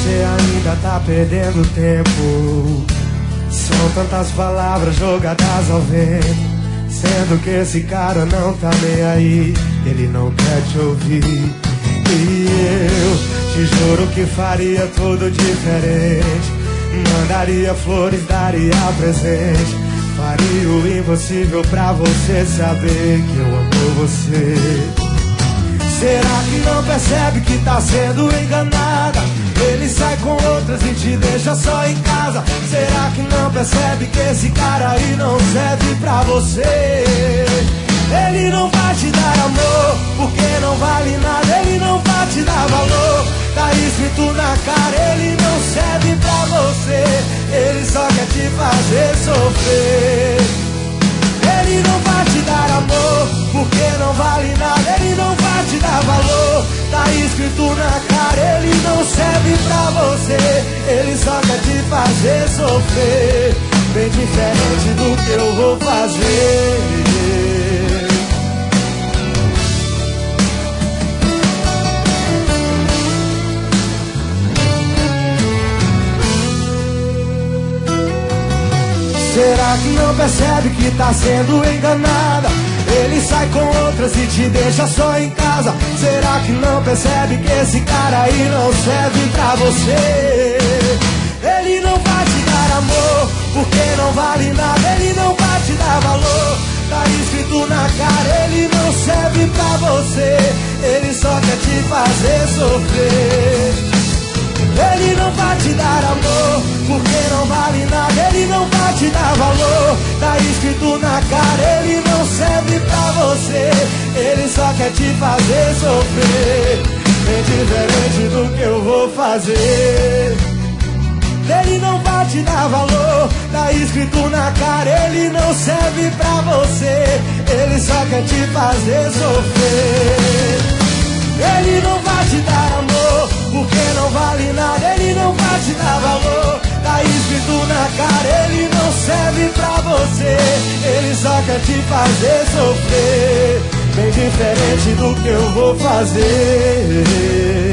você ainda tá perdendo tempo. São tantas palavras jogadas ao vento, sendo que esse cara não tá nem aí, ele não quer te ouvir. E eu te juro que faria tudo diferente, mandaria flores, daria presente, faria o impossível pra você saber que eu amo você. Será que não percebe que tá sendo enganada? Ele sai com outras e te deixa só em casa. Será que não percebe que esse cara aí não serve pra você? Ele não vai te dar amor, porque não vale nada. Ele não vai te dar valor, tá escrito na cara. Ele não serve pra você, ele só quer te fazer sofrer. Ele não vai te dar amor, porque não vale nada. Ele não vai te dar valor, tá escrito na cara. Ele não serve pra você, ele só quer te fazer sofrer. Bem diferente do que eu vou fazer. Será que não percebe que tá sendo enganada? Ele sai com outras e te deixa só em casa. Será que não percebe que esse cara aí não serve pra você? Ele não vai te dar amor, porque não vale nada. Ele não vai te dar valor, tá escrito na cara. Ele não serve pra você, ele só quer te fazer sofrer. Ele não vai te dar amor, porque não vale nada. Ele não vai te dar valor, tá escrito na cara. Ele não serve pra você, ele só quer te fazer sofrer. Bem diferente do que eu vou fazer. Ele não vai te dar valor, tá escrito na cara. Ele não serve pra você, ele só quer te fazer sofrer. Ele não vai te dar amor, porque não vale nada. Ele não vai te dar valor, tá escrito na cara. Ele não serve pra você, ele só quer te fazer sofrer. Bem diferente do que eu vou fazer.